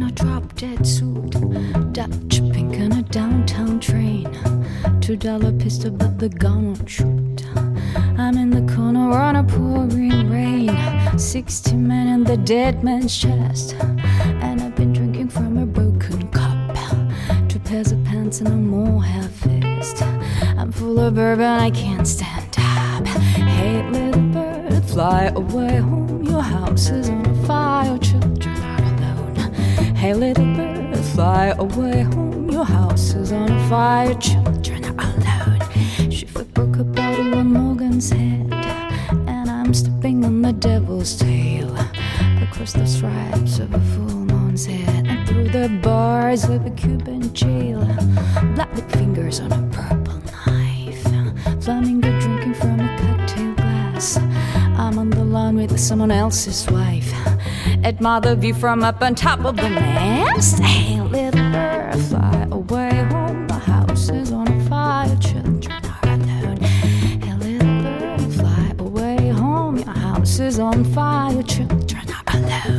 a drop-dead suit, Dutch pink in a downtown train, $2 pistol but the gun won't shoot. I'm in the corner on a pouring rain, 60 men in the dead man's chest, and I've been drinking from a broken cup, 2 pairs of pants and a more half-fist. I'm full of bourbon, I can't stand up. Hey little bird, fly away home, your house is on fire, children are alone. Hey little bird, fly away home, your house is on fire, children are alone. Shiver broke a bottle on Morgan's head, and I'm stepping on the devil's tail, across the stripes of a full moon's head, and through the bars of a Cuban jail. Black fingers on a purple knife, flamingo drinking from a cocktail glass. I'm on the lawn with someone else's wife, admire the view from up on top of the mast. Hey little bird, fly away home, the house is on fire, children are alone. Hey little bird, fly away home, your house is on fire, children are alone.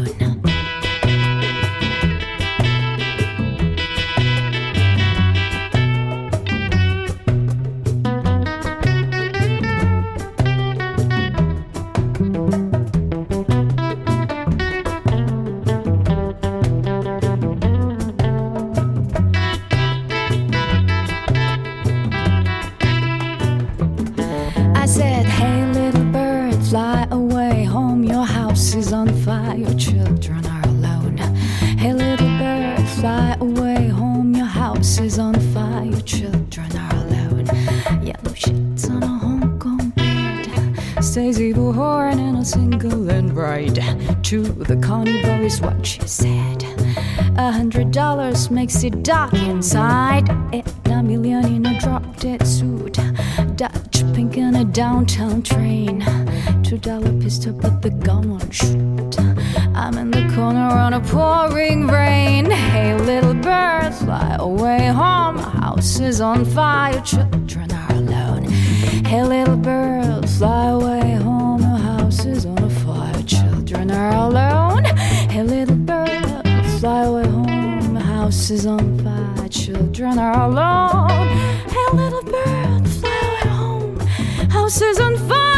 I said, hey little bird, fly away home, your house is on fire, children are alone. Hey little bird, fly away home, your house is on fire, children are alone. Yellow sheets on a Hong Kong bed, stays evil horn in a single and bride. To the carnival is what she said, $100 makes it dark inside. $1 million in a drop-dead suit, Dutch pink in a downtown train, $2 pistol but the gun won't shoot. I'm in the corner on a pouring rain. Hey little bird, fly away home, my house is on fire, children are alone. Hey little bird, fly away home, your house is on fire, children are alone. Hey little bird, fly away home, my house is on fire, children are alone. Hey little bird, fly away home, house is on fire.